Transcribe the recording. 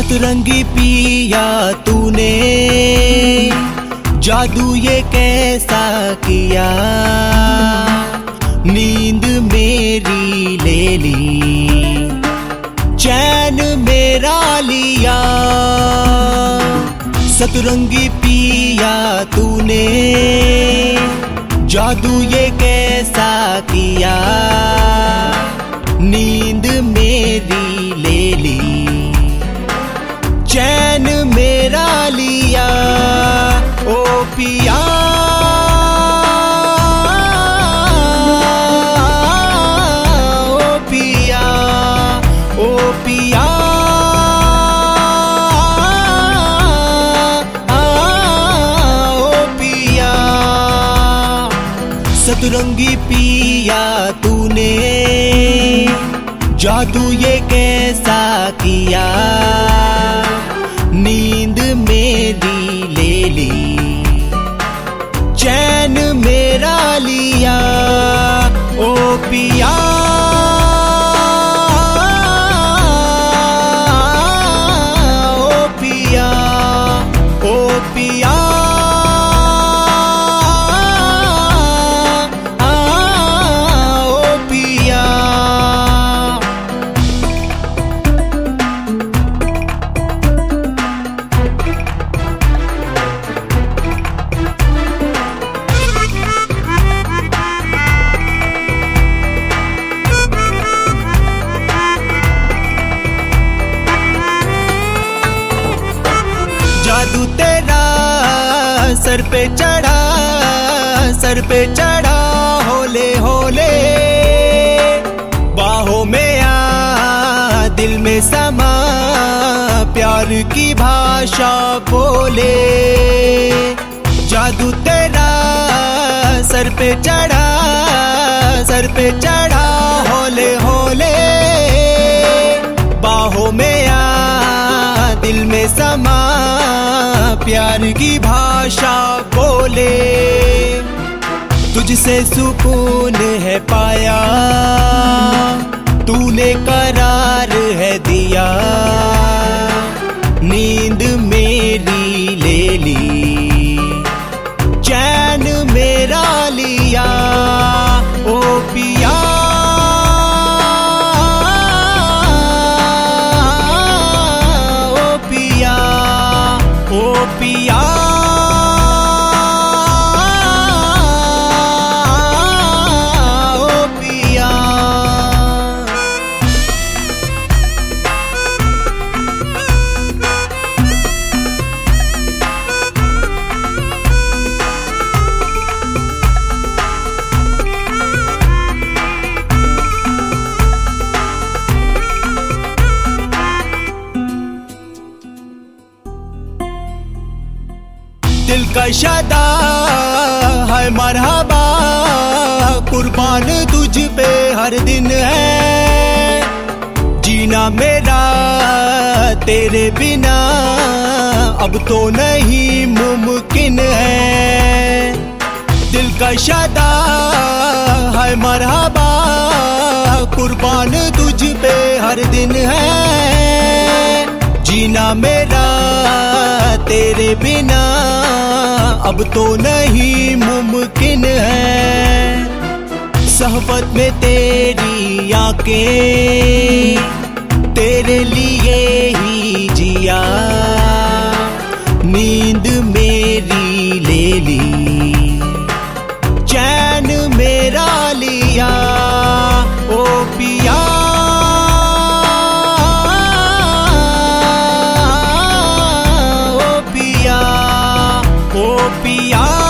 सतरंगी पिया तूने जादू ये कैसा किया, नींद मेरी ले ली, चैन मेरा लिया। सतरंगी पिया तूने जादू ये कैसा किया, नींद मेरी ले ली, चैन मेरा लिया। ओ पिया ओ पिया ओ पिया ओ पिया। सतरंगी पिया तूने जादू ये कैसा किया, नींद मेरी ले ली, चैन मेरा लिया। ओ पिया ओ पिया ओ पिया ओ पिया। जादू तेरा सर पे चढ़ा, सर पे चढ़ा, होले होले, बाहों में आ, दिल में समा, प्यार की भाषा बोले। जादू तेरा सर पे चढ़ा, सर पे चढ़ा, होले होले, बाहों में आ, दिल में समा, प्यार की भाषा बोले। तुझसे सुकून है पाया, तूने करार है दिया, नींद मेरी ले ली, चैन मेरा लिया। ओ पिया ओ पिया ओ पिया ओ पिया। दिल का शदा है मरहबा, कुर्बान तुझ पे हर दिन है, जीना मेरा तेरे बिना अब तो नहीं मुमकिन है। दिल का शदा है मरहबा, कुर्बान तुझ पे हर दिन है, जीना मेरा तेरे बिना अब तो नहीं मुमकिन है। सहबत में तेरी आंखें, तेरे लिए ही जिया, नींद मेरी ले ली, चैन मेरा लिया। ओ पिया ओ पिया ओ पिया।